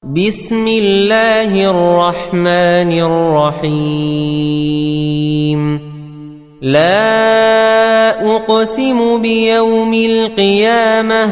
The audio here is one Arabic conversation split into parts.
بسم الله الرحمن الرحيم لا أقسم بيوم القيامة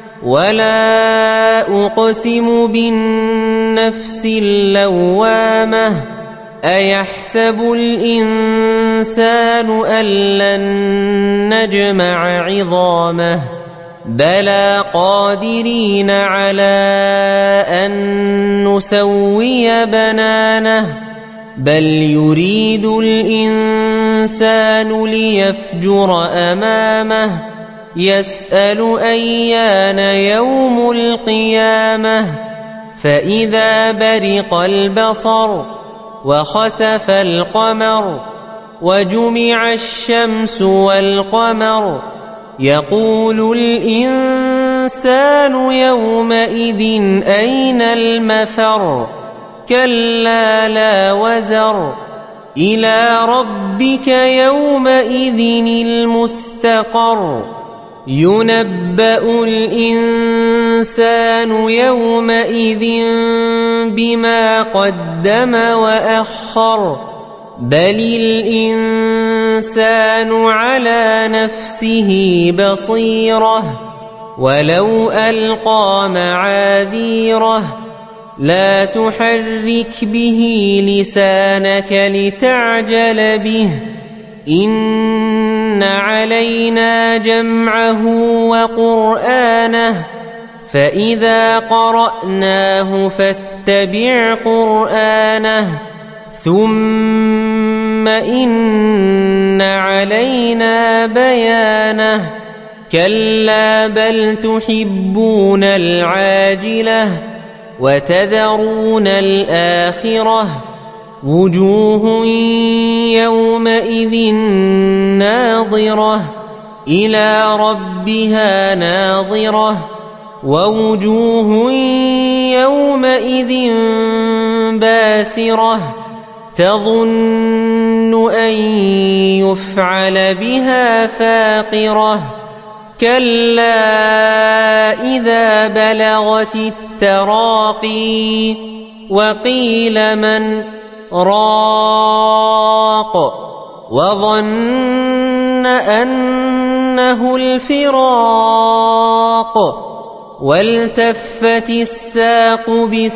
ولا أقسم بالنفس اللوامة أيحسب الإنسان أن لن نجمع عظامه بلى قادرين على أن نسوي بنانه بل يريد الإنسان ليفجر أمامه يسأل أيان يوم القيامة فإذا برق البصر وخسف القمر وجمع الشمس والقمر يقول الإنسان يومئذ أين المفر كلا لا وزر إلى ربك يومئذ المستقر ينبأ الإنسان يومئذ بما قدم وأخر بل الإنسان على نفسه بصيرة ولو ألقى معاذيره لا تحرك به لسانك لتعجل به إن علينا جمعه وقرآنه فإذا قرأناه فاتبع قرآنه ثم إن علينا بيانه كلا بل تحبون العاجلة وتذرون الآخرة وجوه يومئذ ناظرة إلى ربها ناظرة ووجوه يومئذ باسرة تظن أن يفعل بها فاقرة كلا إذا بلغت التراقي وقيل من راق وظن أنه الفراق والتفت الساق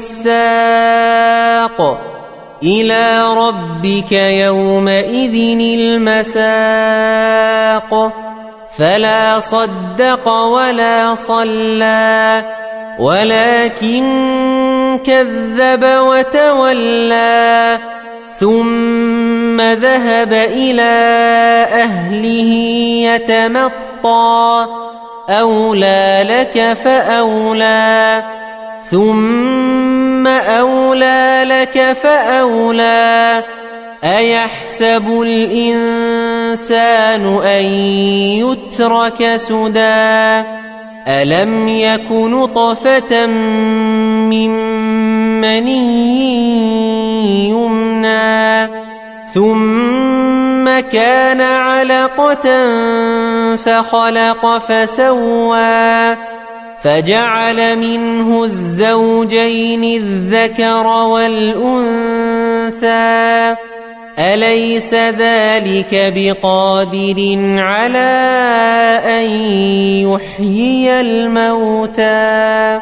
بالساق إلى ربك يومئذ المساق فلا صدق ولا صلى ولكن كذب وتولى ثم ذهب إلى أهله يتمطى أولى لك فأولى ثم أولى لك فأولى أيحسب الإنسان أن يترك سدى ألم يك نطفة من مني يمنى ثم كان علقة فخلق فسوى فجعل منه الزوجين الذكر والأنثى أليس ذلك بقادر على أن يحيي الموتى